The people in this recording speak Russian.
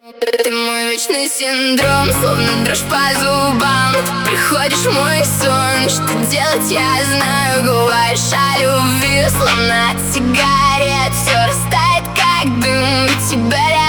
Ты мой вечный синдром, словно дрожь по зубам. Приходишь в мой сон, что делать я знаю. Говоришь о любви, словно от сигарет. Все растает как дым, ведь тебя рядом